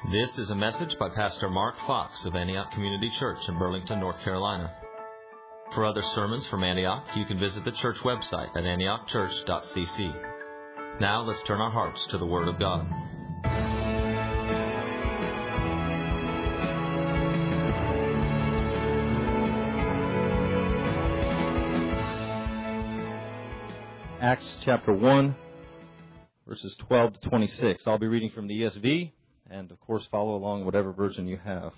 This is a message by Pastor Mark Fox of Antioch Community Church in Burlington, North Carolina. For other sermons from Antioch, you can visit the church website at antiochchurch.cc. Now let's turn our hearts to the Word of God. Acts chapter 1, verses 12 to 26. I'll be reading from the ESV, and of course follow along whatever version you have.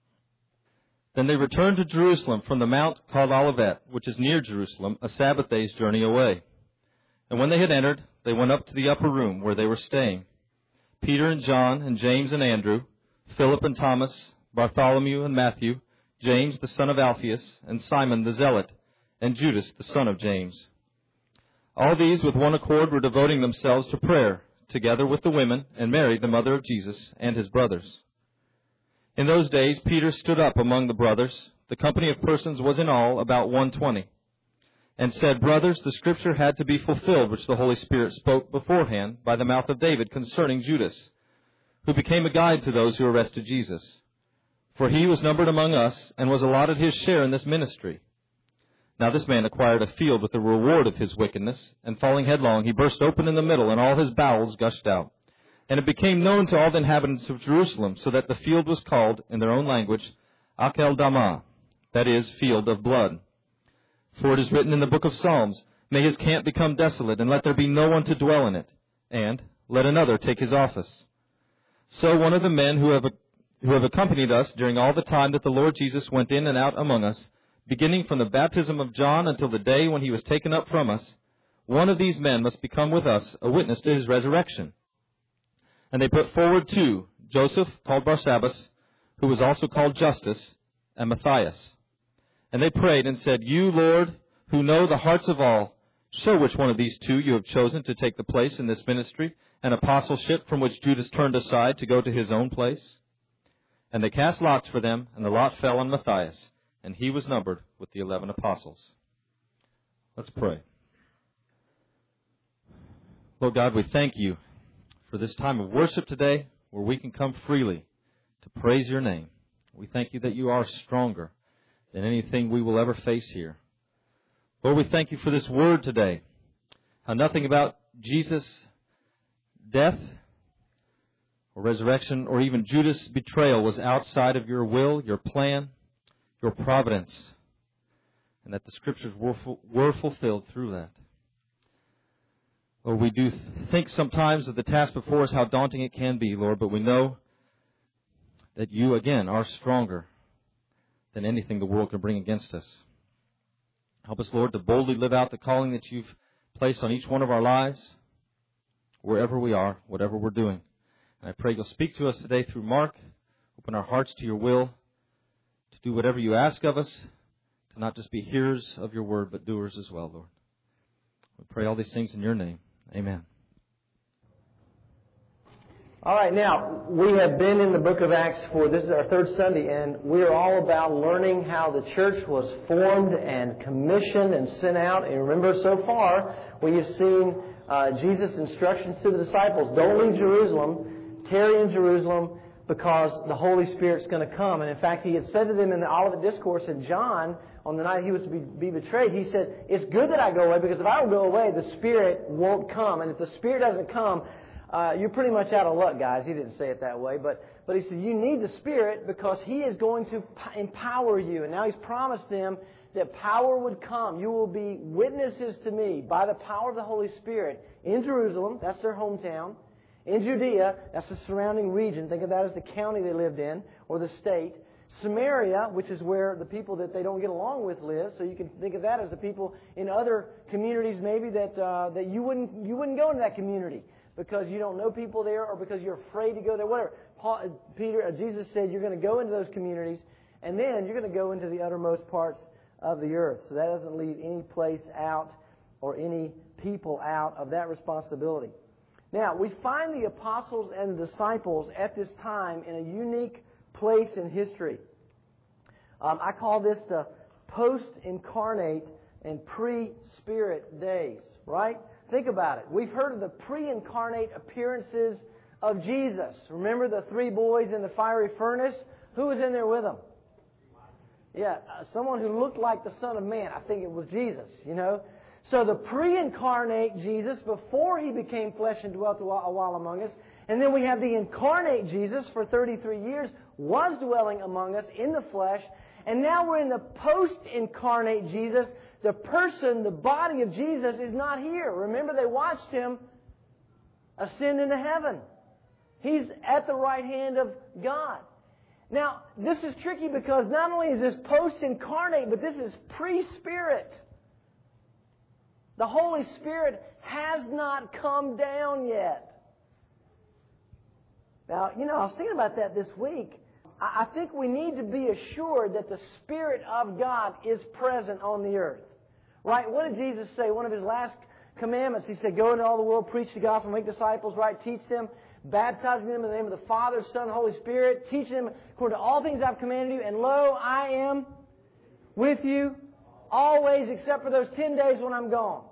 Then they returned to Jerusalem from the mount called Olivet, which is near Jerusalem, a Sabbath day's journey away. And when they had entered, they went up to the upper room where they were staying. Peter and John and James and Andrew, Philip and Thomas, Bartholomew and Matthew, James the son of Alphaeus, and Simon the Zealot, and Judas the son of James. All these with one accord were devoting themselves to prayer, together with the women, and Mary, the mother of Jesus, and his brothers. In those days Peter stood up among the brothers, the company of persons was in all about 120, and said, Brothers, the scripture had to be fulfilled, which the Holy Spirit spoke beforehand by the mouth of David concerning Judas, who became a guide to those who arrested Jesus. For he was numbered among us, and was allotted his share in this ministry. Now this man acquired a field with the reward of his wickedness, and falling headlong, he burst open in the middle, and all his bowels gushed out. And it became known to all the inhabitants of Jerusalem, so that the field was called, in their own language, Akeldama, that is, field of blood. For it is written in the book of Psalms, May his camp become desolate, and let there be no one to dwell in it, and let another take his office. So one of the men who have accompanied us during all the time that the Lord Jesus went in and out among us, beginning from the baptism of John until the day when he was taken up from us, one of these men must become with us a witness to his resurrection. And they put forward two, Joseph, called Barsabbas, who was also called Justus, and Matthias. And they prayed and said, You, Lord, who know the hearts of all, show which one of these two you have chosen to take the place in this ministry and apostleship from which Judas turned aside to go to his own place. And they cast lots for them, and the lot fell on Matthias, and he was numbered with the 11 apostles. Let's pray. Lord God, we thank you for this time of worship today where we can come freely to praise your name. We thank you that you are stronger than anything we will ever face here. Lord, we thank you for this word today, how nothing about Jesus' death or resurrection or even Judas' betrayal was outside of your will, your plan, your providence, and that the scriptures were fulfilled through that. Lord, we do think sometimes of the task before us, how daunting it can be, Lord, but we know that you, again, are stronger than anything the world can bring against us. Help us, Lord, to boldly live out the calling that you've placed on each one of our lives, wherever we are, whatever we're doing. And I pray you'll speak to us today through Mark, open our hearts to your will, to do whatever you ask of us, to not just be hearers of your word, but doers as well, Lord. We pray all these things in your name. Amen. All right, now, we have been in the book of Acts this is our third Sunday, and we are all about learning how the church was formed and commissioned and sent out. And remember, so far, we have seen Jesus' instructions to the disciples. Don't leave Jerusalem, tarry in Jerusalem, because the Holy Spirit's going to come. And in fact, he had said to them in the Olivet Discourse in John, on the night he was to be betrayed, he said, it's good that I go away, because if I don't go away, the Spirit won't come. And if the Spirit doesn't come, you're pretty much out of luck, guys. He didn't say it that way, but he said, you need the Spirit because He is going to empower you. And now He's promised them that power would come. You will be witnesses to me by the power of the Holy Spirit in Jerusalem. That's their hometown. In Judea, that's the surrounding region. Think of that as the county they lived in, or the state. Samaria, which is where the people that they don't get along with live. So you can think of that as the people in other communities maybe that you wouldn't go into that community because you don't know people there or because you're afraid to go there, whatever. Jesus said you're going to go into those communities and then you're going to go into the uttermost parts of the earth. So that doesn't leave any place out or any people out of that responsibility. Now, we find the apostles and the disciples at this time in a unique place in history. I call this the post-incarnate and pre-spirit days, right? Think about it. We've heard of the pre-incarnate appearances of Jesus. Remember the three boys in the fiery furnace? Who was in there with them? Yeah, someone who looked like the Son of Man. I think it was Jesus, you know. So the pre-incarnate Jesus, before He became flesh and dwelt a while among us. And then we have the incarnate Jesus for 33 years, was dwelling among us in the flesh. And now we're in the post-incarnate Jesus. The person, the body of Jesus is not here. Remember, they watched Him ascend into heaven. He's at the right hand of God. Now, this is tricky because not only is this post-incarnate, but this is pre-Spirit. The Holy Spirit has not come down yet. Now, you know, I was thinking about that this week. I think we need to be assured that the Spirit of God is present on the earth. Right? What did Jesus say? One of His last commandments, He said, go into all the world, preach the gospel, make disciples, right? Teach them, baptizing them in the name of the Father, Son, and Holy Spirit, teaching them according to all things I've commanded you, and lo, I am with you always except for those 10 days when I'm gone.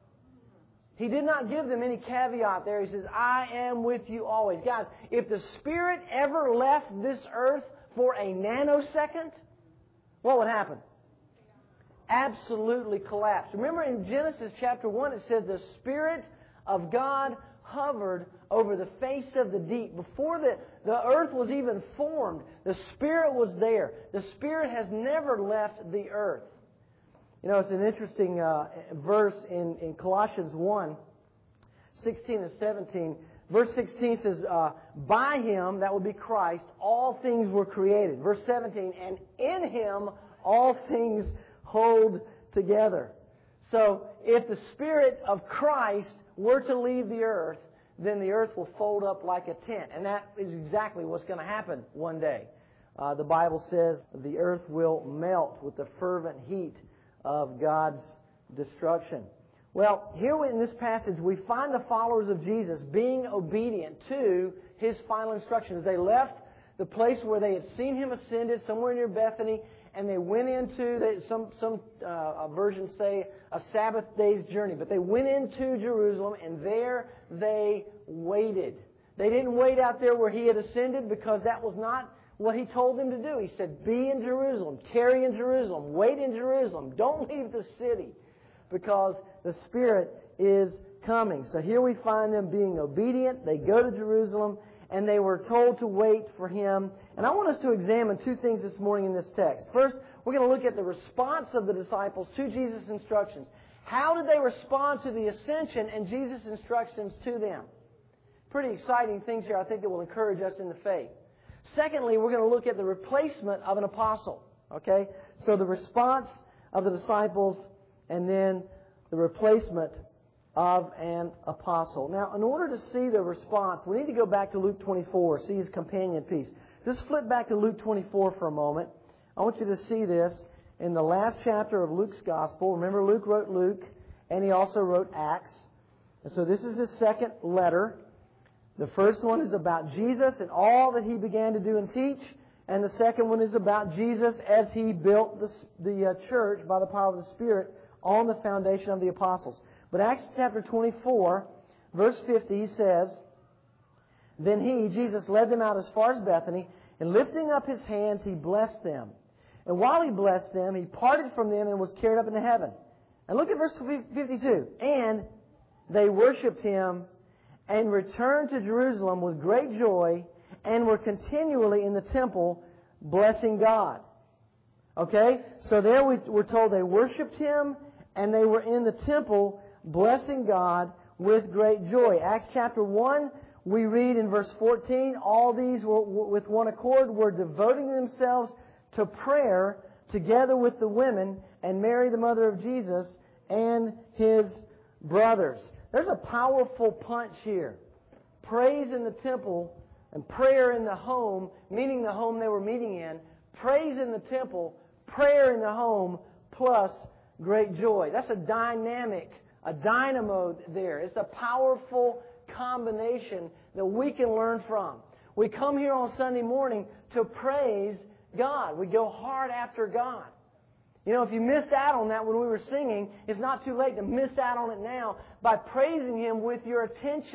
He did not give them any caveat there. He says, I am with you always. Guys, if the Spirit ever left this earth for a nanosecond, what would happen? Absolutely collapse. Remember in Genesis chapter 1 it said the Spirit of God hovered over the face of the deep. Before the earth was even formed, the Spirit was there. The Spirit has never left the earth. You know, it's an interesting verse in Colossians 1, 16 and 17. Verse 16 says, by Him, that would be Christ, all things were created. Verse 17, and in Him all things hold together. So, if the Spirit of Christ were to leave the earth, then the earth will fold up like a tent. And that is exactly what's going to happen one day. The Bible says the earth will melt with the fervent heat of God's destruction. Well, here in this passage, we find the followers of Jesus being obedient to His final instructions. They left the place where they had seen Him ascended, somewhere near Bethany, and they went into, some versions say, a Sabbath day's journey. But they went into Jerusalem, and there they waited. They didn't wait out there where He had ascended because that was not what He told them to do. He said, be in Jerusalem, tarry in Jerusalem, wait in Jerusalem, don't leave the city because the Spirit is coming. So here we find them being obedient. They go to Jerusalem and they were told to wait for Him. And I want us to examine two things this morning in this text. First, we're going to look at the response of the disciples to Jesus' instructions. How did they respond to the ascension and Jesus' instructions to them? Pretty exciting things here, I think, that will encourage us in the faith. Secondly, we're going to look at the replacement of an apostle. Okay? So the response of the disciples and then the replacement of an apostle. Now, in order to see the response, we need to go back to Luke 24, see His companion piece. Just flip back to Luke 24 for a moment. I want you to see this in the last chapter of Luke's Gospel. Remember, Luke wrote Luke, and he also wrote Acts. And so this is his second letter. The first one is about Jesus and all that He began to do and teach. And the second one is about Jesus as He built the church by the power of the Spirit on the foundation of the apostles. But Acts chapter 24, verse 50 says, then He, Jesus, led them out as far as Bethany, and lifting up His hands, He blessed them. And while He blessed them, He parted from them and was carried up into heaven. And look at verse 52. And they worshipped Him and returned to Jerusalem with great joy and were continually in the temple blessing God. Okay? So there we're told they worshipped Him and they were in the temple blessing God with great joy. Acts chapter 1, we read in verse 14, all these were with one accord were devoting themselves to prayer together with the women and Mary the mother of Jesus and His brothers. There's a powerful punch here. Praise in the temple and prayer in the home, meaning the home they were meeting in. Praise in the temple, prayer in the home, plus great joy. That's a dynamic, a dynamo there. It's a powerful combination that we can learn from. We come here on Sunday morning to praise God. We go hard after God. You know, if you missed out on that when we were singing, it's not too late to miss out on it now by praising Him with your attention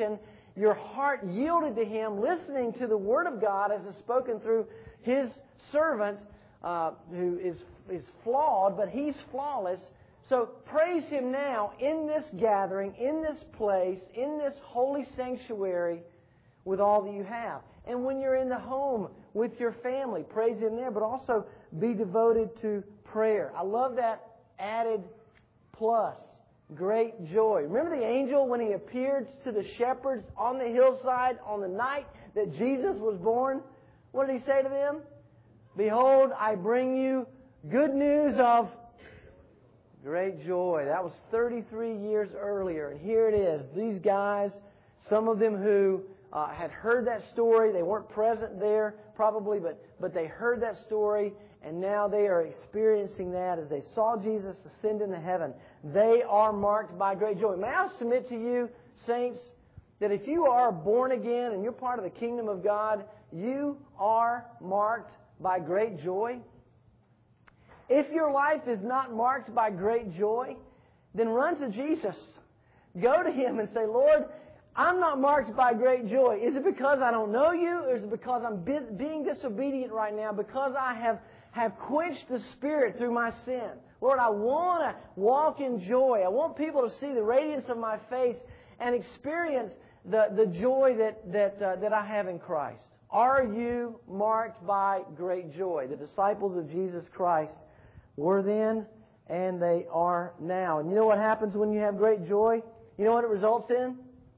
your heart yielded to Him, listening to the Word of God as it's spoken through His servant, who is flawed, but He's flawless. So praise Him now in this gathering, in this place, in this holy sanctuary with all that you have. And when you're in the home with your family, praise Him there, but also be devoted to prayer. I love that added plus. Great joy. Remember the angel when he appeared to the shepherds on the hillside on the night that Jesus was born? What did He say to them? Behold, I bring you good news of great joy. That was 33 years earlier. And here it is. These guys, some of them who had heard that story. They weren't present there probably, but they heard that story, and now they are experiencing that as they saw Jesus ascend into heaven. They are marked by great joy. May I submit to you, saints, that if you are born again and you're part of the kingdom of God, you are marked by great joy. If your life is not marked by great joy, then run to Jesus. Go to Him and say, Lord, I'm not marked by great joy. Is it because I don't know You? Or is it because I'm being disobedient right now? Because I have quenched the Spirit through my sin? Lord, I want to walk in joy. I want people to see the radiance of my face and experience the joy that I have in Christ. Are you marked by great joy? The disciples of Jesus Christ were then, and they are now. And you know what happens when you have great joy? You know what it results in?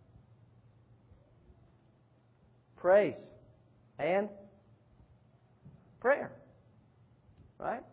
Praise and prayer. Right?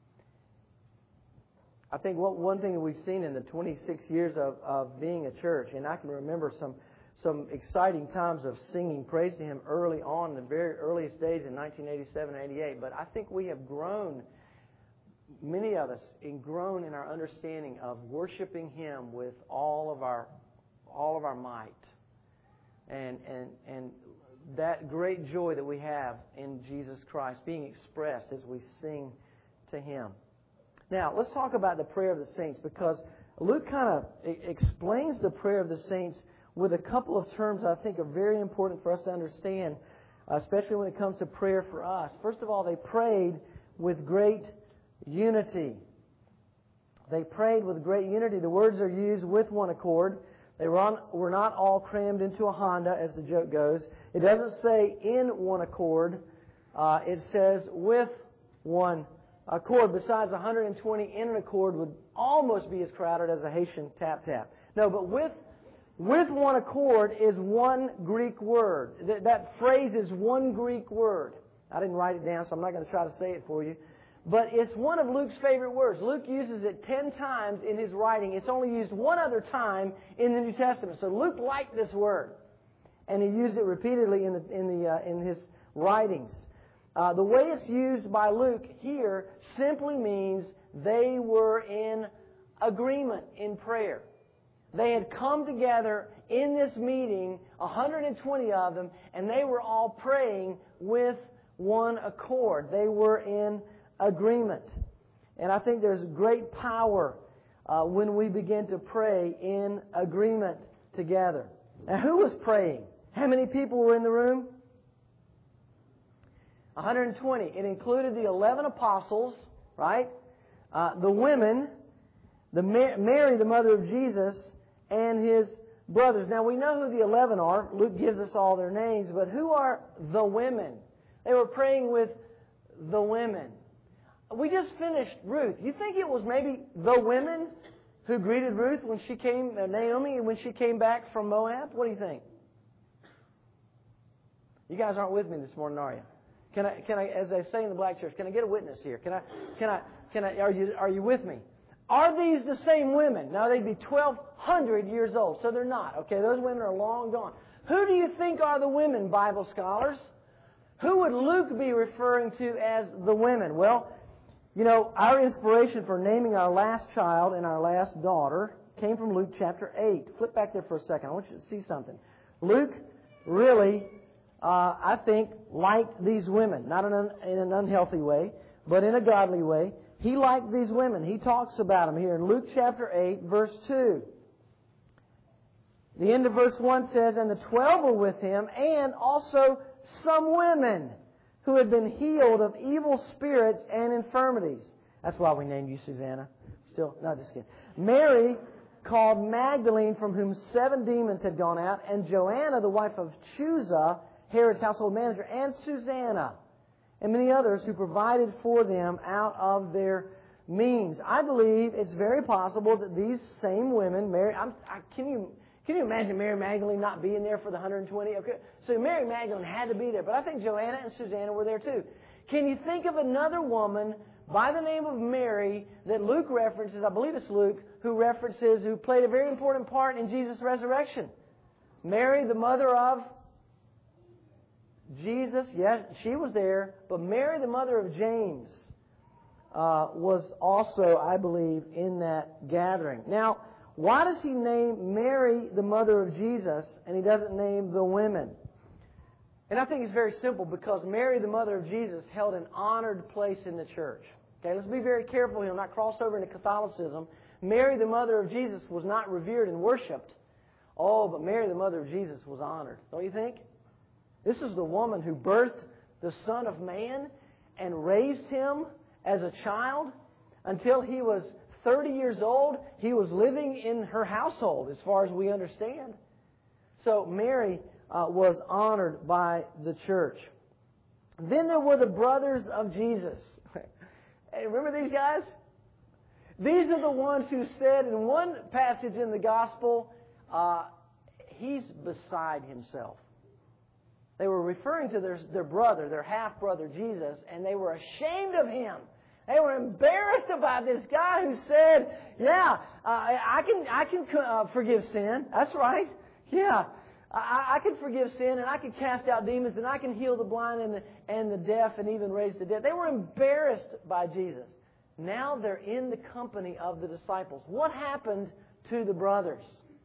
I think one thing that we've seen in the 26 years of being a church, and I can remember some exciting times of singing praise to Him early on in the very earliest days in 1987 and 88, but I think we have grown, many of us, grown in our understanding of worshiping Him with all of our might. And that great joy that we have in Jesus Christ being expressed as we sing to Him. Now, let's talk about the prayer of the saints, because Luke kind of explains the prayer of the saints with a couple of terms I think are very important for us to understand, especially when it comes to prayer for us. First of all, they prayed with great unity. They prayed with great unity. The words are used with one accord. They were not all crammed into a Honda, as the joke goes. It doesn't say in one accord. It says with one accord. Besides, 120 in an accord would almost be as crowded as a Haitian tap-tap. No, but with one accord is one Greek word. That phrase is one Greek word. I didn't write it down, so I'm not going to try to say it for you. But it's one of Luke's favorite words. Luke uses it 10 times in his writing. It's only used one other time in the New Testament. So Luke liked this word, and he used it repeatedly in his writings. The way it's used by Luke here simply means they were in agreement in prayer. They had come together in this meeting, 120 of them, and they were all praying with one accord. They were in agreement. And I think there's great power when we begin to pray in agreement together. Now, who was praying? How many people were in the room? 120. It included the 11 apostles, right? The women, Mary, the mother of Jesus, and His brothers. Now, we know who the 11 are. Luke gives us all their names, but who are the women? They were praying with the women. We just finished Ruth. You think it was maybe the women who greeted Ruth when she came, Naomi, when she came back from Moab? What do you think? You guys aren't with me this morning, are you? Can I, as they say in the black church, can I get a witness here? Are you with me? Are these the same women? Now, they'd be 1,200 years old, so they're not. Okay, those women are long gone. Who do you think are the women, Bible scholars? Who would Luke be referring to as the women? Well, you know, our inspiration for naming our last child and our last daughter came from Luke chapter 8. Flip back there for a second. I want you to see something. Luke really, I think, liked these women. Not in an unhealthy way, but in a godly way. He liked these women. He talks about them here in Luke chapter 8, verse 2. The end of verse 1 says, "And the 12 were with him, and also some women who had been healed of evil spirits and infirmities." That's why we named you Susanna. Still, no, just kidding. Mary, called Magdalene, from whom 7 demons had gone out, and Joanna, the wife of Chuza, Herod's household manager, and Susanna, and many others who provided for them out of their means. I believe it's very possible that these same women, Mary, can you imagine Mary Magdalene not being there for the 120? Okay, so Mary Magdalene had to be there, but I think Joanna and Susanna were there too. Can you think of another woman by the name of Mary that Luke references? I believe it's Luke who played a very important part in Jesus' resurrection. Mary, the mother of Jesus, yes, she was there, but Mary, the mother of James, was also, I believe, in that gathering. Now, why does he name Mary the mother of Jesus and he doesn't name the women? And I think it's very simple, because Mary, the mother of Jesus, held an honored place in the church. Okay, let's be very careful here, not cross over into Catholicism. Mary, the mother of Jesus, was not revered and worshipped. Oh, but Mary, the mother of Jesus, was honored. Don't you think? This is the woman who birthed the Son of Man and raised him as a child until he was 30 years old. He was living in her household, as far as we understand. So Mary was honored by the church. Then there were the brothers of Jesus. Hey, remember these guys? These are the ones who said in one passage in the Gospel, he's beside himself. They were referring to their brother, their half-brother Jesus, and they were ashamed of him. They were embarrassed about this guy who said, "Yeah, I can forgive sin. That's right. Yeah, I can forgive sin, and I can cast out demons, and I can heal the blind and the deaf, and even raise the dead." They were embarrassed by Jesus. Now they're in the company of the disciples. What happened to the brothers?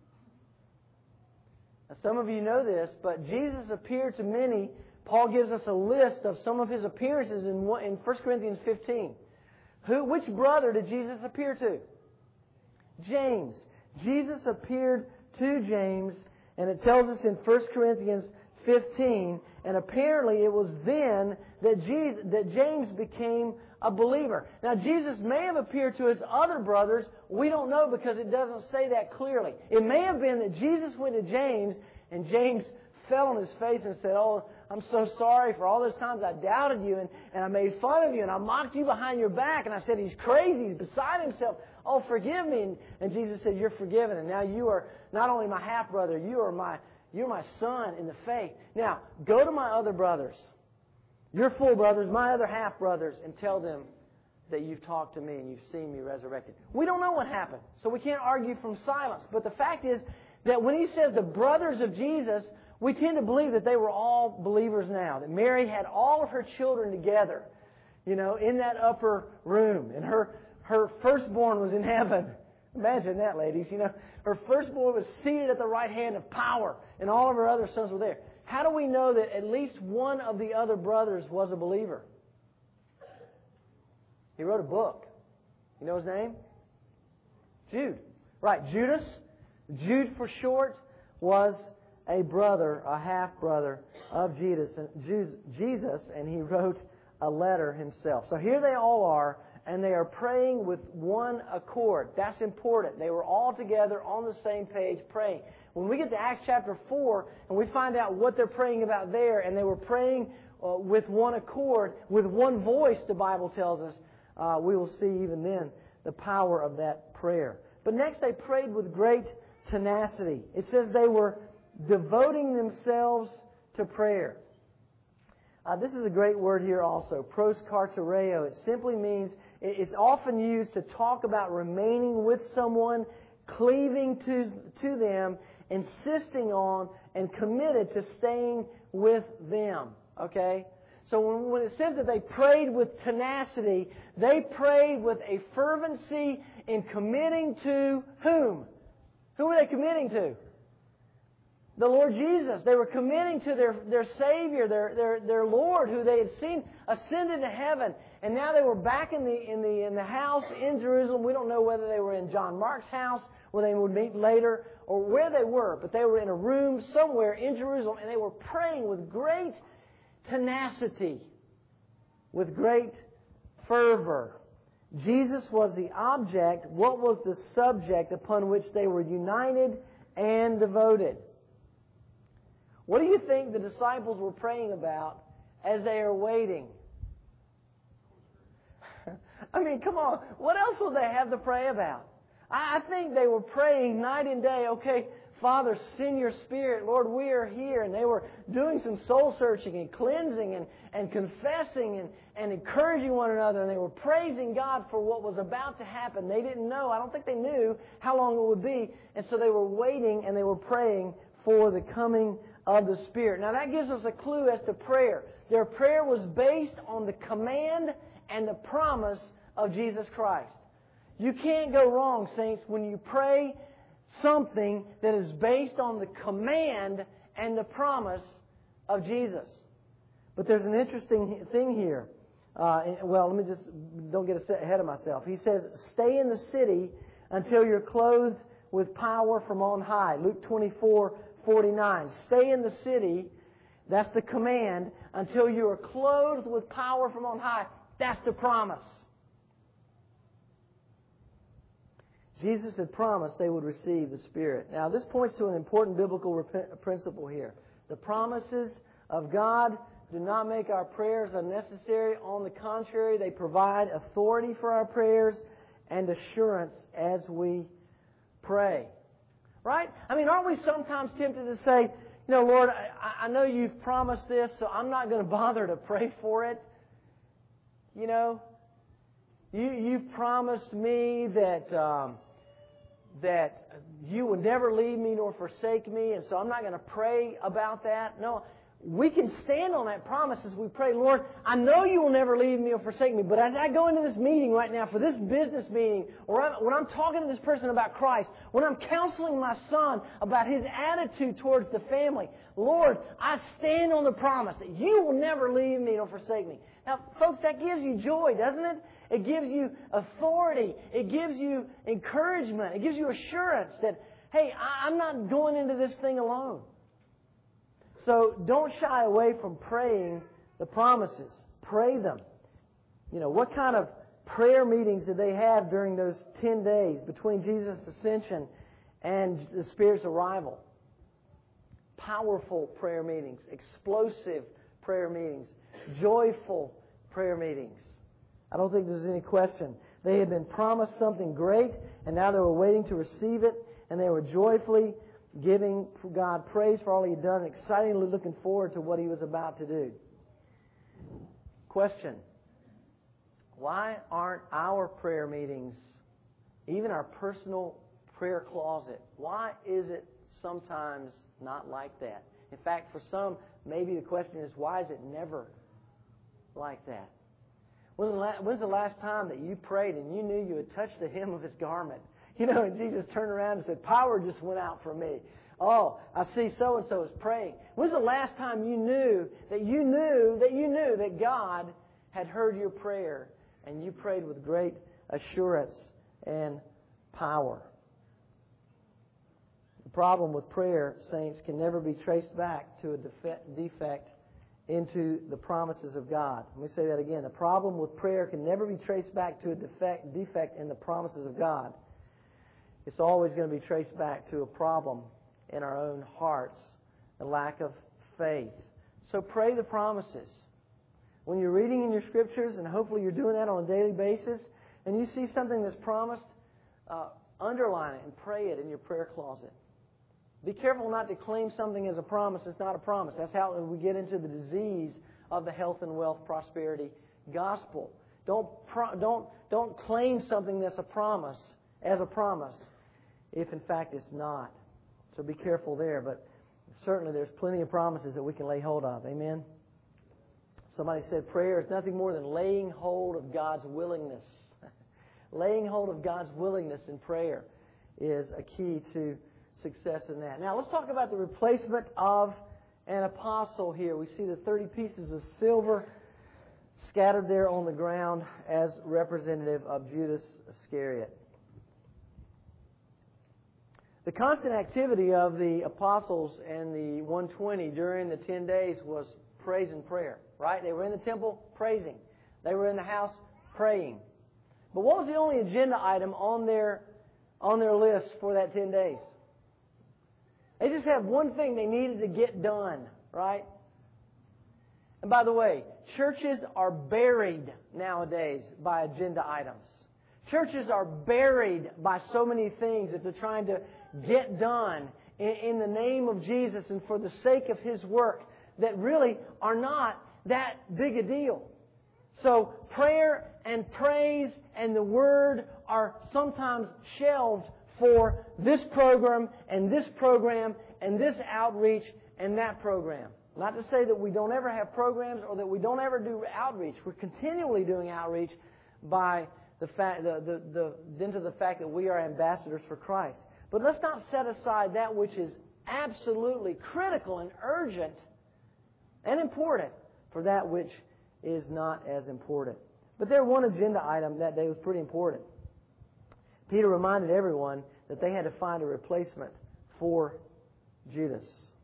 Now, some of you know this, but Jesus appeared to many. Paul gives us a list of some of his appearances in 1 Corinthians 15. Which brother did Jesus appear to? James. Jesus appeared to James, and it tells us in 1 Corinthians 15, and apparently it was then that James became a believer. Now, Jesus may have appeared to his other brothers. We don't know, because it doesn't say that clearly. It may have been that Jesus went to James, and James fell on his face and said, "Oh, I'm so sorry for all those times I doubted you, and I made fun of you, and I mocked you behind your back, and I said, he's crazy, he's beside himself. Oh, forgive me." And Jesus said, "You're forgiven, and now you are not only my half-brother, you're my son in the faith. Now, go to my other brothers, your full brothers, my other half-brothers, and tell them that you've talked to me and you've seen me resurrected." We don't know what happened, so we can't argue from silence. But the fact is that when he says the brothers of Jesus, we tend to believe that they were all believers now, that Mary had all of her children together, in that upper room, and her firstborn was in heaven. Imagine that, ladies. Her firstborn was seated at the right hand of power, and all of her other sons were there. How do we know that at least one of the other brothers was a believer? He wrote a book. You know his name? Jude. Right, Judas. Jude for short was a brother, a half-brother of Jesus, and he wrote a letter himself. So here they all are, and they are praying with one accord. That's important. They were all together on the same page praying. When we get to Acts chapter 4, and we find out what they're praying about there, and they were praying with one accord, with one voice, the Bible tells us, we will see even then the power of that prayer. But next they prayed with great tenacity. It says they were devoting themselves to prayer. This is a great word here also, proskartereo. It simply means, it's often used to talk about remaining with someone, cleaving to them, insisting on, and committed to staying with them. Okay? So when it says that they prayed with tenacity, they prayed with a fervency in committing to whom? Who were they committing to? the Lord Jesus. They were committing to their Savior, their Lord, who they had seen ascend into heaven. And now they were back in the house in Jerusalem. We don't know whether they were in John Mark's house, where they would meet later, or where they were. But they were in a room somewhere in Jerusalem, and they were praying with great tenacity, with great fervor. Jesus was the object. What was the subject upon which they were united and devoted? What do you think the disciples were praying about as they are waiting? I mean, come on. What else would they have to pray about? I think they were praying night and day, okay, Father, send your Spirit. Lord, we are here. And they were doing some soul searching and cleansing and confessing and encouraging one another. And they were praising God for what was about to happen. They didn't know. I don't think they knew how long it would be. And so they were waiting and they were praying for the coming of the Spirit. Now that gives us a clue as to prayer. Their prayer was based on the command and the promise of Jesus Christ. You can't go wrong, saints, when you pray something that is based on the command and the promise of Jesus. But there's an interesting thing here. Let me just, don't get ahead of myself. He says, stay in the city until you're clothed with power from on high. Luke 24:49. Stay in the city, that's the command, until you are clothed with power from on high. That's the promise. Jesus had promised they would receive the Spirit. Now, this points to an important biblical principle here. The promises of God do not make our prayers unnecessary. On the contrary, they provide authority for our prayers and assurance as we pray. Right? I mean, aren't we sometimes tempted to say, you know, Lord, I know you've promised this, so I'm not going to bother to pray for it. You know, you've promised me that you would never leave me nor forsake me, and so I'm not going to pray about that. No, we can stand on that promise as we pray, Lord, I know you will never leave me or forsake me, but as I go into this meeting right now, for this business meeting, or when I'm talking to this person about Christ, when I'm counseling my son about his attitude towards the family, Lord, I stand on the promise that you will never leave me nor forsake me. Now, folks, that gives you joy, doesn't it? It gives you authority. It gives you encouragement. It gives you assurance that, hey, I'm not going into this thing alone. So don't shy away from praying the promises. Pray them. You know, what kind of prayer meetings did they have during those 10 days between Jesus' ascension and the Spirit's arrival? Powerful prayer meetings, explosive prayer meetings, joyful prayer meetings. I don't think there's any question. They had been promised something great, and now they were waiting to receive it, and they were joyfully giving God praise for all He had done, and excitingly looking forward to what He was about to do. Question: why aren't our prayer meetings, even our personal prayer closet, why is it sometimes not like that? In fact, for some, maybe the question is, why is it never like that? When's the last time that you prayed and you knew you had touched the hem of His garment? You know, and Jesus turned around and said, power just went out from me. Oh, I see so-and-so is praying. When's the last time you knew that God had heard your prayer and you prayed with great assurance and power? The problem with prayer, saints, can never be traced back to a defect into the promises of God. Let me say that again. The problem with prayer can never be traced back to a defect in the promises of God. It's always going to be traced back to a problem in our own hearts, a lack of faith. So pray the promises. When you're reading in your Scriptures, and hopefully you're doing that on a daily basis, and you see something that's promised, underline it and pray it in your prayer closet. Be careful not to claim something as a promise that's not a promise. That's how we get into the disease of the health and wealth prosperity gospel. Don't claim something that's a promise as a promise if in fact it's not. So be careful there, but certainly there's plenty of promises that we can lay hold of. Amen? Somebody said prayer is nothing more than laying hold of God's willingness. Laying hold of God's willingness in prayer is a key to success in that. Now, let's talk about the replacement of an apostle here. We see the 30 pieces of silver scattered there on the ground as representative of Judas Iscariot. The constant activity of the apostles and the 120 during the 10 days was praise and prayer, right? They were in the temple praising. They were in the house praying. But what was the only agenda item on their list for that 10 days? They just had one thing they needed to get done, right? And by the way, churches are buried nowadays by agenda items. Churches are buried by so many things that they're trying to get done in the name of Jesus and for the sake of His work that really are not that big a deal. So prayer and praise and the Word are sometimes shelved for this program and this outreach and that program. Not to say that we don't ever have programs or that we don't ever do outreach. We're continually doing outreach by the fact that we are ambassadors for Christ. But let's not set aside that which is absolutely critical and urgent and important for that which is not as important. But there one agenda item that day was pretty important. Peter reminded everyone that they had to find a replacement for Judas.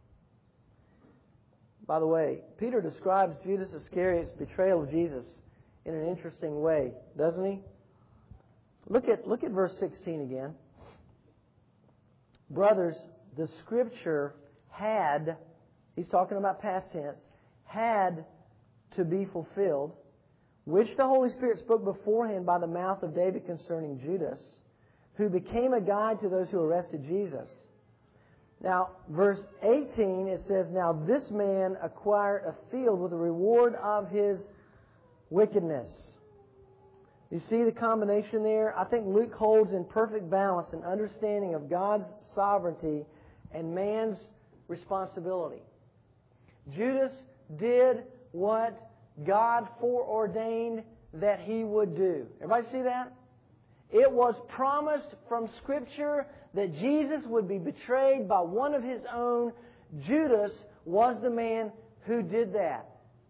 By the way, Peter describes Judas Iscariot's betrayal of Jesus in an interesting way, doesn't he? Look at verse 16 again. Brothers, the Scripture had, he's talking about past tense, had to be fulfilled, which the Holy Spirit spoke beforehand by the mouth of David concerning Judas, who became a guide to those who arrested Jesus. Now, verse 18, it says, Now this man acquired a field with the reward of his wickedness. You see the combination there? I think Luke holds in perfect balance an understanding of God's sovereignty and man's responsibility. Judas did what God foreordained that he would do. Everybody see that? It was promised from Scripture that Jesus would be betrayed by one of His own. Judas was the man who did that.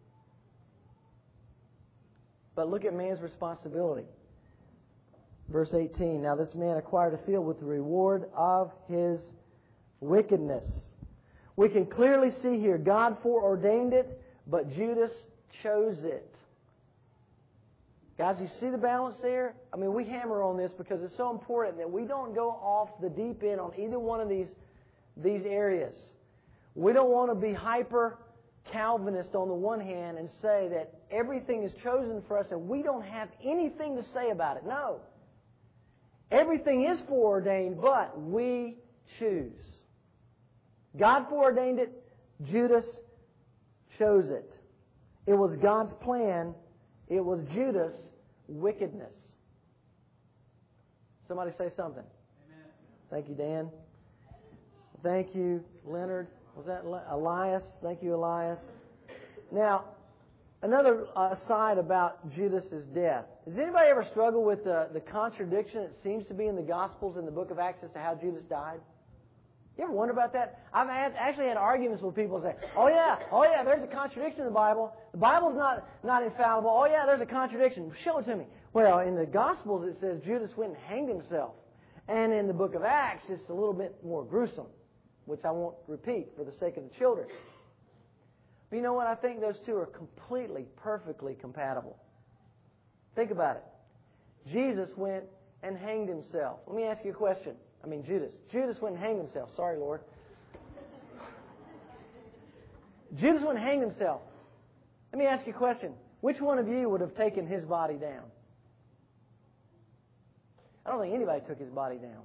But look at man's responsibility. Verse 18, Now this man acquired a field with the reward of his wickedness. We can clearly see here God foreordained it, but Judas chose it. Guys, you see the balance there? I mean, we hammer on this because it's so important that we don't go off the deep end on either one of these areas. We don't want to be hyper Calvinist on the one hand and say that everything is chosen for us and we don't have anything to say about it. No. Everything is foreordained, but we choose. God foreordained it. Judas chose it. It was God's plan. It was Judas' wickedness. Somebody say something. Amen. Thank you, Dan. Thank you, Leonard. Was that Elias? Thank you, Elias. Now, another aside about Judas' death. Does anybody ever struggle with the contradiction that seems to be in the Gospels in the book of Acts as to how Judas died? You ever wonder about that? I've actually had arguments with people say, oh yeah, there's a contradiction in the Bible. The Bible's not infallible. Oh yeah, there's a contradiction. Show it to me. Well, in the Gospels it says Judas went and hanged himself. And in the book of Acts it's a little bit more gruesome, which I won't repeat for the sake of the children. But you know what? I think those two are completely, perfectly compatible. Think about it. Jesus went and hanged himself. Let me ask you a question. Judas. Judas went and hanged himself. Sorry, Lord. Judas went and hanged himself. Let me ask you a question. Which one of you would have taken his body down? I don't think anybody took his body down.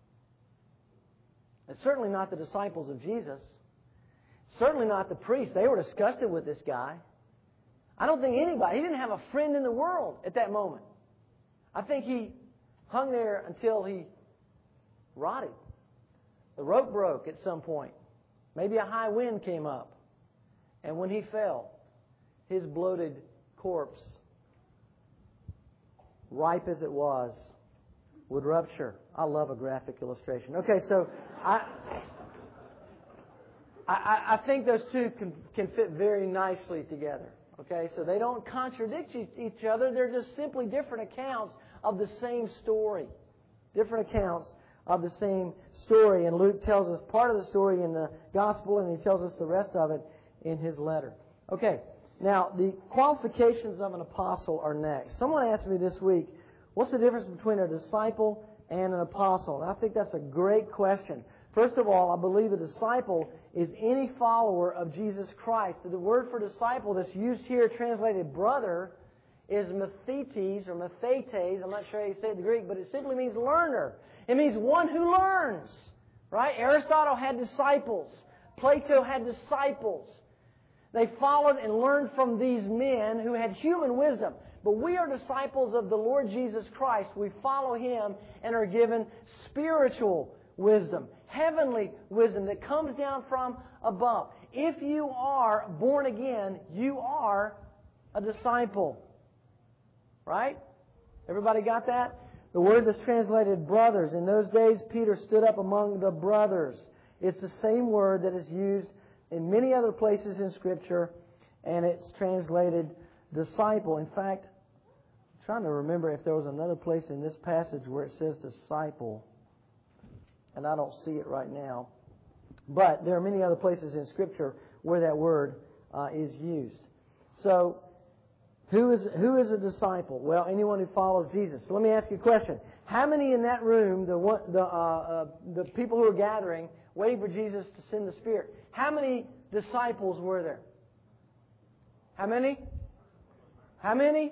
It's certainly not the disciples of Jesus. Certainly not the priests. They were disgusted with this guy. I don't think anybody. He didn't have a friend in the world at that moment. I think he hung there until he rotted. The rope broke at some point. Maybe a high wind came up. And when he fell, his bloated corpse, ripe as it was, would rupture I love a graphic illustration. Okay, so I think those two can fit very nicely together. Okay, so they don't contradict each other. They're just simply different accounts of the same story. Different accounts of the same story. And Luke tells us part of the story in the Gospel, and he tells us the rest of it in his letter. Okay, now the qualifications of an apostle are next. Someone asked me this week, what's the difference between a disciple and an apostle? And I think that's a great question. First of all, I believe a disciple is any follower of Jesus Christ. The word for disciple that's used here, translated brother, is methetes or methetes. I'm not sure how you say it in Greek, but it simply means learner. It means one who learns. Right? Aristotle had disciples. Plato had disciples. They followed and learned from these men who had human wisdom. But we are disciples of the Lord Jesus Christ. We follow Him and are given spiritual wisdom, heavenly wisdom that comes down from above. If you are born again, you are a disciple. Right? Everybody got that? The word that's translated brothers. In those days, Peter stood up among the brothers. It's the same word that is used in many other places in Scripture, and it's translated disciple. In fact, I'm trying to remember if there was another place in this passage where it says disciple, and I don't see it right now. But there are many other places in Scripture where that word is used. So, who is a disciple? Well, anyone who follows Jesus. So let me ask you a question. How many in that room, the people who are gathering, waiting for Jesus to send the Spirit, how many disciples were there? How many? How many?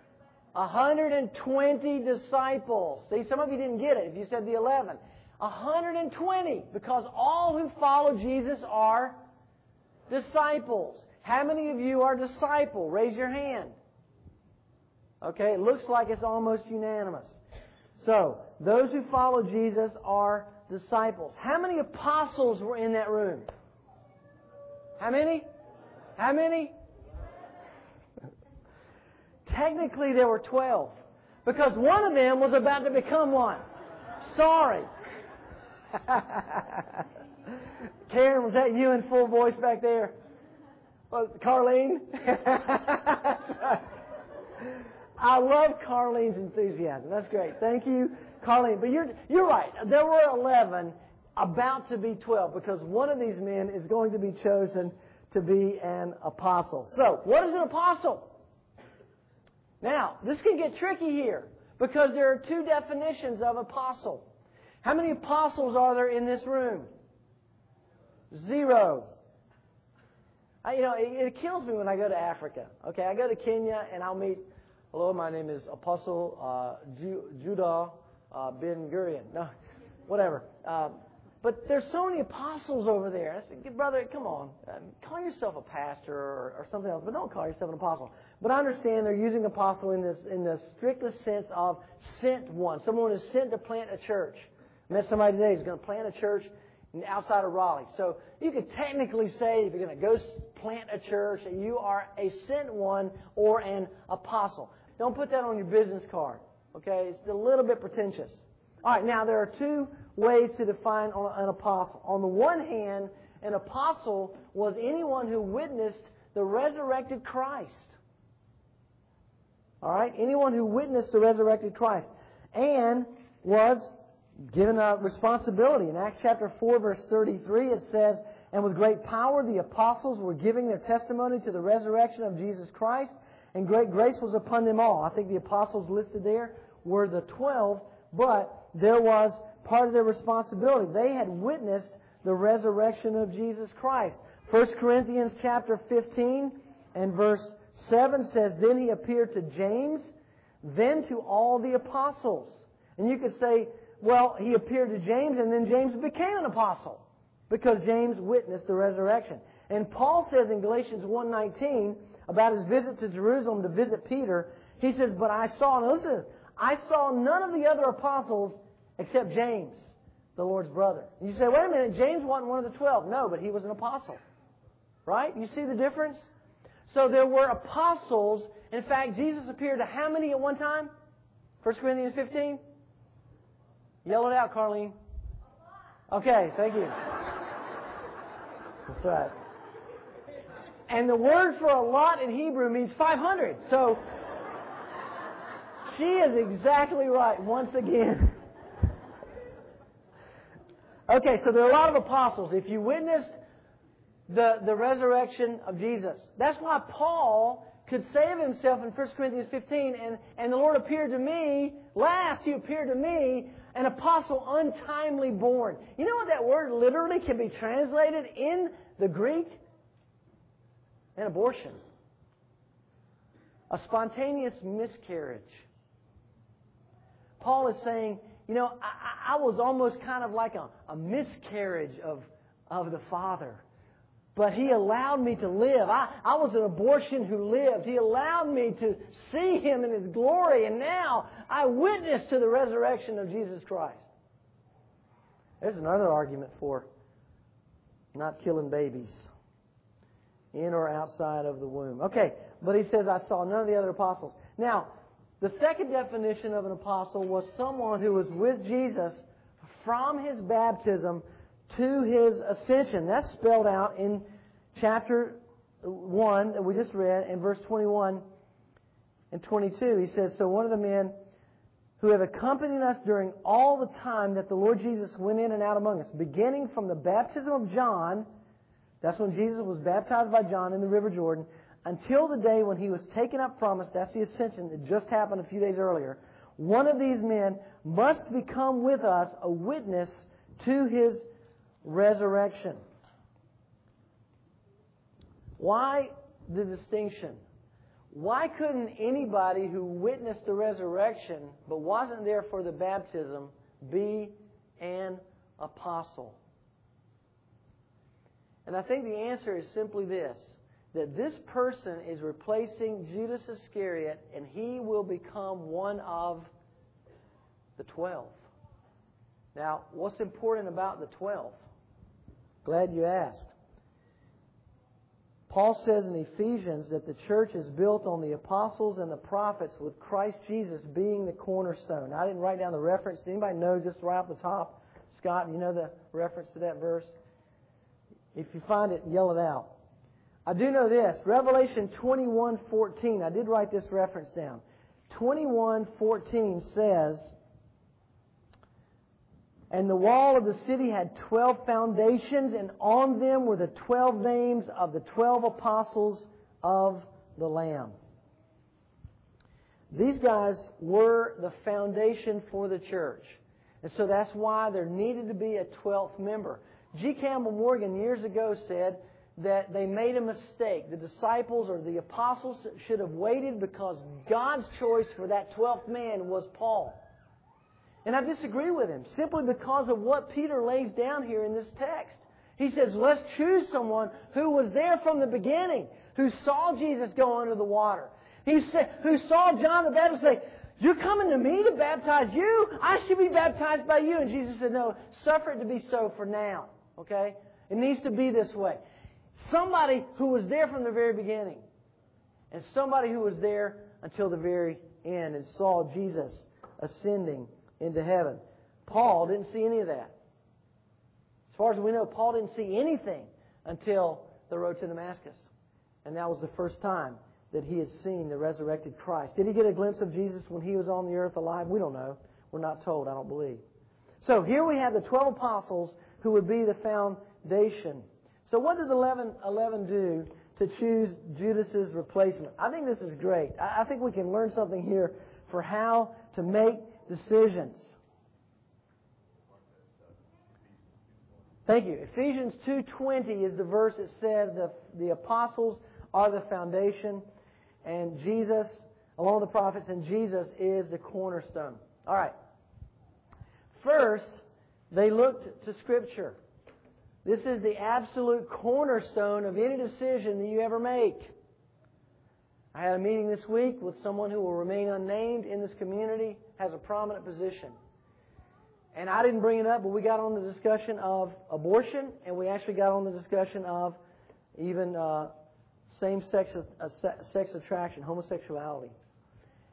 120 disciples. See, some of you didn't get it if you said the 11. 120, because all who follow Jesus are disciples. How many of you are disciple? Raise your hand. Okay, it looks like it's almost unanimous. So, those who follow Jesus are disciples. How many apostles were in that room? How many? How many? Technically, there were 12. Because one of them was about to become one. Sorry. Karen, was that you in full voice back there? Well, Carlene? That's right. I love Carlene's enthusiasm. That's great. Thank you, Carlene. But you're right. There were 11, about to be 12, because one of these men is going to be chosen to be an apostle. So, what is an apostle? Now, this can get tricky here, because there are two definitions of apostle. How many apostles are there in this room? 0. It kills me when I go to Africa. Okay, I go to Kenya and I'll meet, hello, my name is Apostle Judah Ben Gurion. No, whatever. But there's so many apostles over there. I said, brother, come on. Call yourself a pastor or something else, but don't call yourself an apostle. But I understand they're using apostle in the strictest sense of sent one. Someone is sent to plant a church. I met somebody today who's going to plant a church outside of Raleigh. So you could technically say, if you're going to go plant a church, that you are a sent one or an apostle. Don't put that on your business card. Okay? It's a little bit pretentious. All right, now there are two ways to define an apostle. On the one hand, an apostle was anyone who witnessed the resurrected Christ. All right? Anyone who witnessed the resurrected Christ and was given a responsibility. In Acts chapter 4, verse 33, it says, "And with great power the apostles were giving their testimony to the resurrection of Jesus Christ, and great grace was upon them all." I think the apostles listed there were the 12, but there was part of their responsibility. They had witnessed the resurrection of Jesus Christ. 1 Corinthians chapter 15 and verse 7 says, "Then he appeared to James, then to all the apostles." And you could say, well, he appeared to James and then James became an apostle because James witnessed the resurrection. And Paul says in Galatians 1:19 about his visit to Jerusalem to visit Peter, he says, "But I saw," now listen, "I saw none of the other apostles except James, the Lord's brother." And you say, wait a minute, James wasn't one of the 12. No, but he was an apostle. Right? You see the difference? So there were apostles. In fact, Jesus appeared to how many at one time? 1 Corinthians 15? Yell it out, Carlene. Okay, thank you. That's right. And the word for a lot in Hebrew means 500. So she is exactly right once again. Okay, so there are a lot of apostles. If you witnessed the resurrection of Jesus, that's why Paul could say of himself in 1 Corinthians 15, and the Lord appeared to me, He appeared to me, an apostle untimely born. You know what that word literally can be translated in the Greek? An abortion. A spontaneous miscarriage. Paul is saying, you know, I was almost kind of like a miscarriage of the Father. But He allowed me to live. I was an abortion who lived. He allowed me to see Him in His glory. And now I witness to the resurrection of Jesus Christ. There's another argument for not killing babies in or outside of the womb. Okay, but he says, I saw none of the other apostles. Now, the second definition of an apostle was someone who was with Jesus from His baptism to His ascension. That's spelled out in chapter 1 that we just read, in verse 21 and 22. He says, so one of the men who have accompanied us during all the time that the Lord Jesus went in and out among us, beginning from the baptism of John, that's when Jesus was baptized by John in the River Jordan, until the day when He was taken up from us, that's the ascension that just happened a few days earlier. One of these men must become with us a witness to His resurrection. Why the distinction? Why couldn't anybody who witnessed the resurrection but wasn't there for the baptism be an apostle? And I think the answer is simply this, that this person is replacing Judas Iscariot, and he will become one of the 12. Now, what's important about the 12? Glad you asked. Paul says in Ephesians that the church is built on the apostles and the prophets, with Christ Jesus being the cornerstone. I didn't write down the reference. Does anybody know just right off the top? Scott, you know the reference to that verse? If you find it, yell it out. I do know this. Revelation 21:14. I did write this reference down. 21:14 says, and the wall of the city had 12 foundations, and on them were the 12 names of the 12 apostles of the Lamb. These guys were the foundation for the church. And so that's why there needed to be a 12th member. G. Campbell Morgan years ago said that they made a mistake. The disciples or the apostles should have waited because God's choice for that 12th man was Paul. And I disagree with him, simply because of what Peter lays down here in this text. He says, let's choose someone who was there from the beginning, who saw Jesus go under the water. Who saw John the Baptist say, you're coming to me to baptize you? I should be baptized by you. And Jesus said, no, suffer it to be so for now. Okay? It needs to be this way. Somebody who was there from the very beginning. And somebody who was there until the very end and saw Jesus ascending into heaven. Paul didn't see any of that. As far as we know, Paul didn't see anything until the road to Damascus. And that was the first time that he had seen the resurrected Christ. Did he get a glimpse of Jesus when he was on the earth alive? We don't know. We're not told, I don't believe. So here we have the 12 apostles who would be the foundation. So what did 11 do to choose Judas's replacement? I think this is great. I think we can learn something here for how to make decisions. Thank you. Ephesians 2:20 is the verse that says the apostles are the foundation, and Jesus, along with the prophets, and Jesus is the cornerstone. All right. First, they looked to Scripture. This is the absolute cornerstone of any decision that you ever make. I had a meeting this week with someone who will remain unnamed in this community, has a prominent position. And I didn't bring it up, but we got on the discussion of abortion, and we actually got on the discussion of even same-sex sex attraction, homosexuality.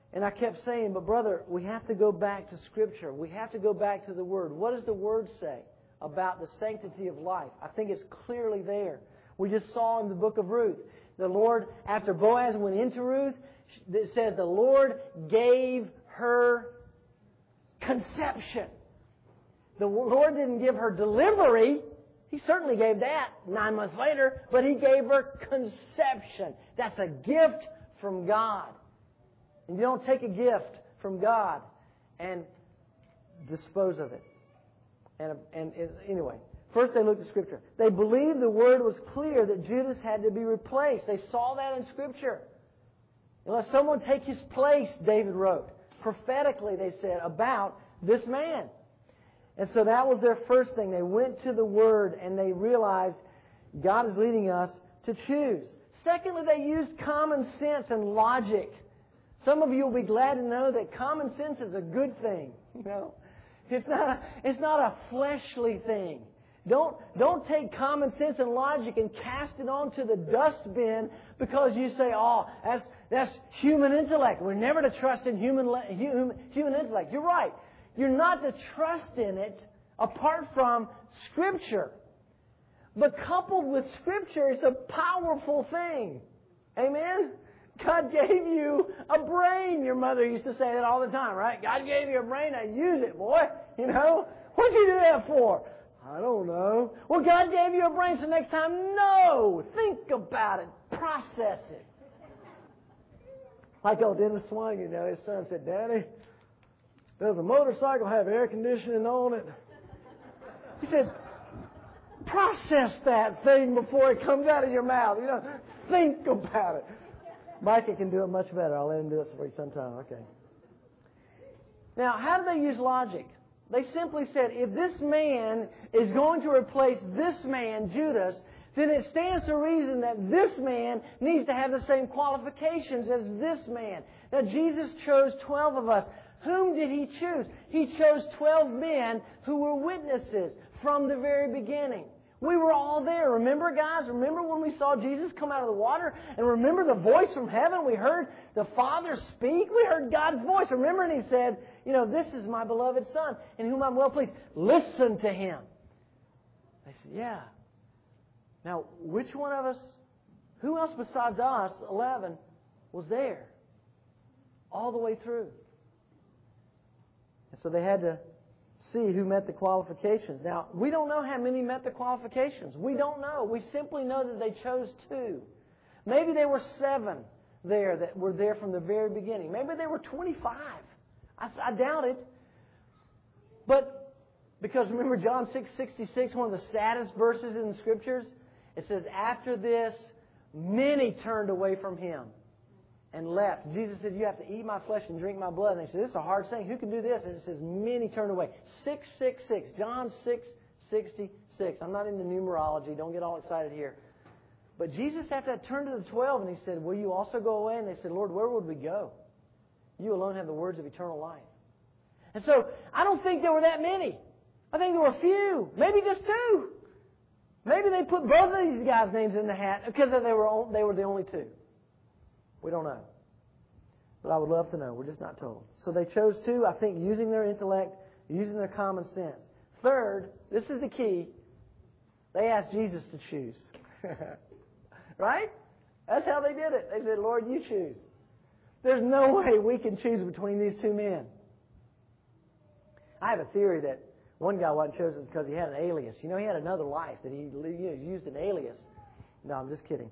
And I kept saying, but brother, we have to go back to Scripture. We have to go back to the Word. What does the Word say about the sanctity of life? I think it's clearly there. We just saw in the book of Ruth, the Lord, after Boaz went into Ruth, it says the Lord gave her conception. The Lord didn't give her delivery. He certainly gave that 9 months later, but He gave her conception. That's a gift from God. And you don't take a gift from God and dispose of it. Anyway, first they looked at Scripture. They believed the Word was clear that Judas had to be replaced. They saw that in Scripture. Unless someone take his place, David wrote. Prophetically, they said, about this man. And so that was their first thing. They went to the Word and they realized God is leading us to choose. Secondly, they used common sense and logic. Some of you will be glad to know that common sense is a good thing. You know, it's not a fleshly thing. Don't take common sense and logic and cast it onto the dustbin because you say, "Oh, that's human intellect. We're never to trust in human intellect." You're right. You're not to trust in it apart from Scripture. But coupled with Scripture, it's a powerful thing. Amen? God gave you a brain. Your mother used to say that all the time, right? God gave you a brain. Now use it, boy. You know? What'd you do that for? I don't know. Well, God gave you a brain, so next time, no. Think about it. Process it. Like old Dennis Swan, you know, his son said, "Daddy, does a motorcycle have air conditioning on it?" He said, process that thing before it comes out of your mouth. You know, think about it. Micah can do it much better. I'll let him do this for you sometime. Okay. Now, how do they use logic? They simply said, if this man is going to replace this man, Judas, then it stands to reason that this man needs to have the same qualifications as this man. Now, Jesus chose 12 of us. Whom did He choose? He chose 12 men who were witnesses from the very beginning. We were all there. Remember, guys? Remember when we saw Jesus come out of the water? And remember the voice from heaven? We heard the Father speak. We heard God's voice. Remember? And He said, you know, "This is my beloved Son, in whom I'm well pleased. Listen to Him." They said, yeah. Now, which one of us, who else besides us, 11, was there all the way through? And so they had to see who met the qualifications. Now, we don't know how many met the qualifications. We don't know. We simply know that they chose 2. Maybe there were 7 there that were there from the very beginning. Maybe there were 25. I doubt it. But because remember John 6:66, one of the saddest verses in the Scriptures? It says, after this, many turned away from Him and left. Jesus said, "You have to eat my flesh and drink my blood." And they said, "This is a hard saying. Who can do this?" And it says, many turned away. 666. John 6:66. I'm not into numerology. Don't get all excited here. But Jesus, after that, turned to the 12 and He said, "Will you also go away?" And they said, "Lord, where would we go? You alone have the words of eternal life." And so, I don't think there were that many. I think there were a few. Maybe just 2. Maybe they put both of these guys' names in the hat because they were the only 2. We don't know. But I would love to know. We're just not told. So they chose 2, I think, using their intellect, using their common sense. Third, this is the key, they asked Jesus to choose. Right? That's how they did it. They said, "Lord, you choose." There's no way we can choose between these 2 men. I have a theory that one guy wasn't chosen because he had an alias. You know, he had another life that he used an alias. No, I'm just kidding.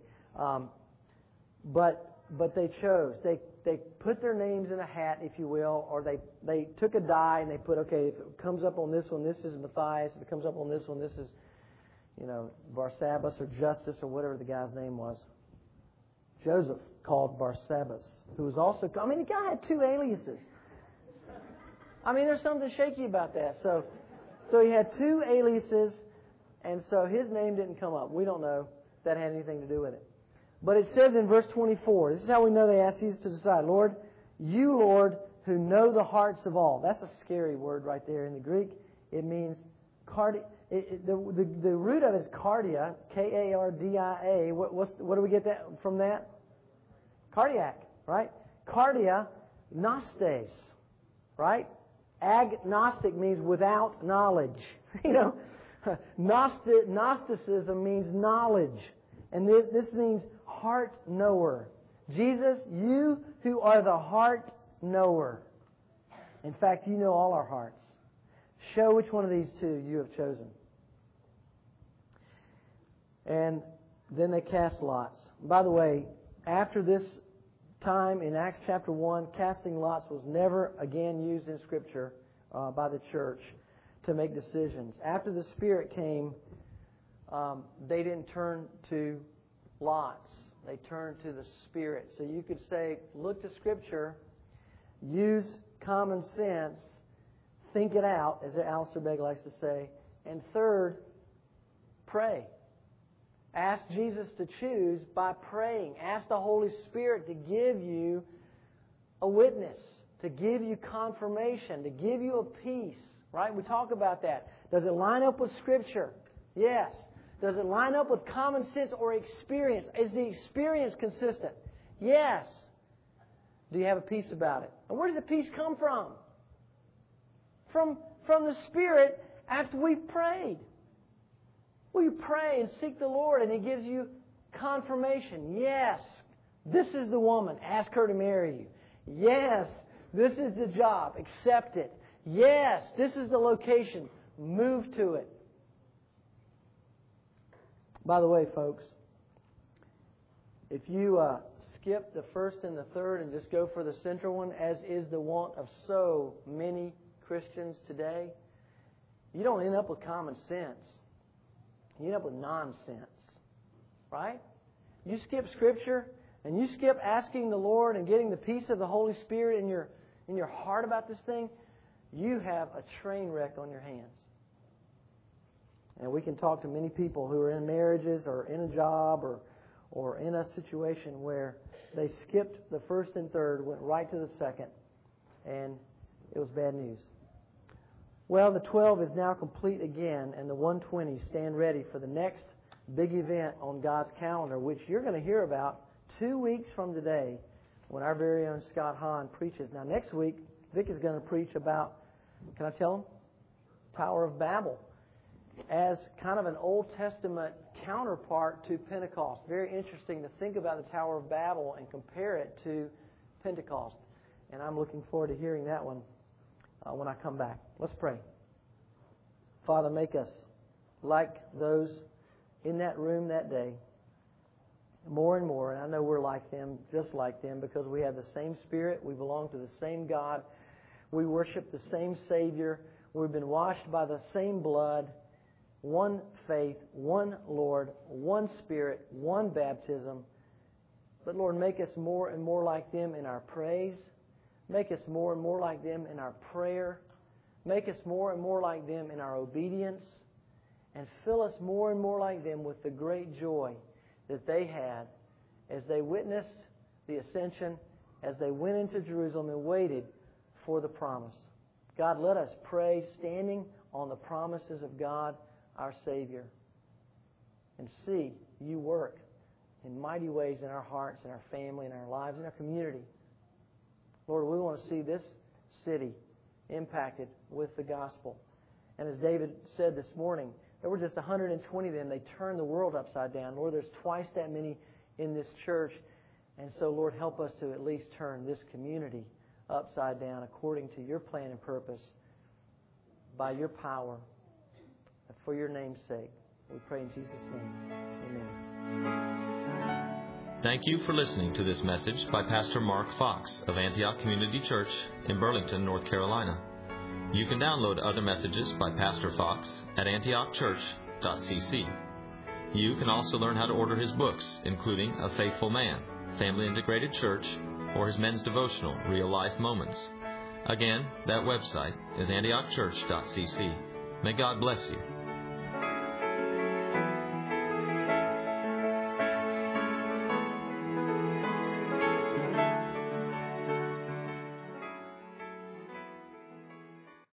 But they chose. They put their names in a hat, if you will, or they took a die and they put, okay, if it comes up on this one, this is Matthias. If it comes up on this one, this is, you know, Barsabbas or Justus or whatever the guy's name was. Joseph called Barsabbas, who was also, I mean, the guy had 2 aliases. I mean, there's something shaky about that. So he had 2 aliases, and so his name didn't come up. We don't know if that had anything to do with it. But it says in verse 24, this is how we know they asked Jesus to decide. "Lord, you, Lord, who know the hearts of all." That's a scary word right there. In the Greek, it means the root of it is cardia, K-A-R-D-I-A. What do we get that from that? Cardiac, right? Cardia Gnostes, right? Agnostic means without knowledge. Gnosticism means knowledge. And this means heart knower. Jesus, you who are the heart knower. In fact, you know all our hearts. Show which one of these two you have chosen. And then they cast lots. By the way, after this time in Acts chapter 1, casting lots was never again used in Scripture by the church to make decisions. After the Spirit came, they didn't turn to lots. They turned to the Spirit. So you could say, look to Scripture, use common sense, think it out, as Alistair Begg likes to say, and third, pray. Ask Jesus to choose by praying. Ask the Holy Spirit to give you a witness, to give you confirmation, to give you a peace. Right? We talk about that. Does it line up with Scripture? Yes. Does it line up with common sense or experience? Is the experience consistent? Yes. Do you have a peace about it? And where does the peace come from? From the Spirit after we've prayed. We pray and seek the Lord and He gives you confirmation. Yes, this is the woman. Ask her to marry you. Yes, this is the job. Accept it. Yes, this is the location. Move to it. By the way, folks, if you skip the first and the third and just go for the central one, as is the wont of so many Christians today, you don't end up with common sense. You end up with nonsense. Right? You skip Scripture and you skip asking the Lord and getting the peace of the Holy Spirit in your heart about this thing, you have a train wreck on your hands. And we can talk to many people who are in marriages or in a job or in a situation where they skipped the first and third, went right to the second, and it was bad news. Well, the 12 is now complete again, and the 120 stand ready for the next big event on God's calendar, which you're going to hear about 2 weeks from today when our very own Scott Hahn preaches. Now, next week, Vic is going to preach about, can I tell him? Tower of Babel, as kind of an Old Testament counterpart to Pentecost. Very interesting to think about the Tower of Babel and compare it to Pentecost. And I'm looking forward to hearing that one when I come back. Let's pray. Father, make us like those in that room that day more and more. And I know we're like them, just like them, because we have the same Spirit. We belong to the same God. We worship the same Savior. We've been washed by the same blood. One faith, one Lord, one Spirit, one baptism. But Lord, make us more and more like them in our praise. Make us more and more like them in our prayer. Make us more and more like them in our obedience. And fill us more and more like them with the great joy that they had as they witnessed the ascension, as they went into Jerusalem and waited for the promise. God, let us pray standing on the promises of God, our Savior, and see You work in mighty ways in our hearts, in our family, in our lives, in our community. Lord, we want to see this city impacted with the gospel. And as David said this morning, there were just 120 of them. They turned the world upside down. Lord, there's twice that many in this church. And so, Lord, help us to at least turn this community upside down according to Your plan and purpose by Your power for Your name's sake. We pray in Jesus' name. Amen. Thank you for listening to this message by Pastor Mark Fox of Antioch Community Church in Burlington, North Carolina. You can download other messages by Pastor Fox at antiochchurch.cc. You can also learn how to order his books, including A Faithful Man, Family Integrated Church, or his men's devotional, Real Life Moments. Again, that website is antiochchurch.cc. May God bless you.